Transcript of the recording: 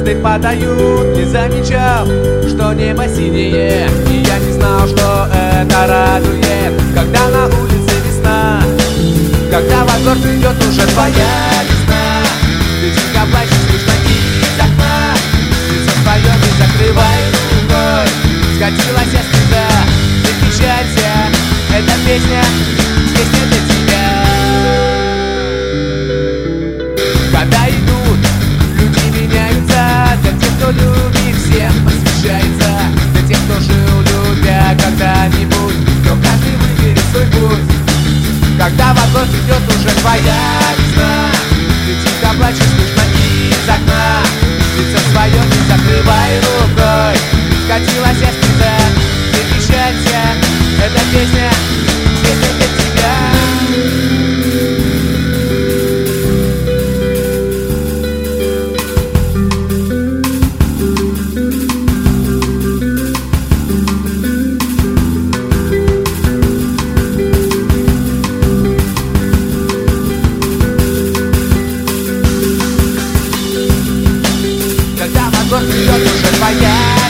звезды падают, не замечал, что небо синее. И я не знал, что это радует, когда на улице весна, когда во двор придет уже твоя весна. Ты тихо плачешь, слышно из окна, лицо свое не закрывай рукой. Скатилась я слеза, не печалься, эта песня для тебя. Когда идут, люди меняются, для тех, кто любит, всем посвящается. Для тех, кто жил, любя когда-нибудь, но каждый выберет свой путь. Когда во двор придет уже твоя весна, ты тихо плачешь, слышно из окна, лицо свое не закрывай рукой. Скатилась я слеза, не печалься, эта песня для тебя. Когда во двор придет уже твоя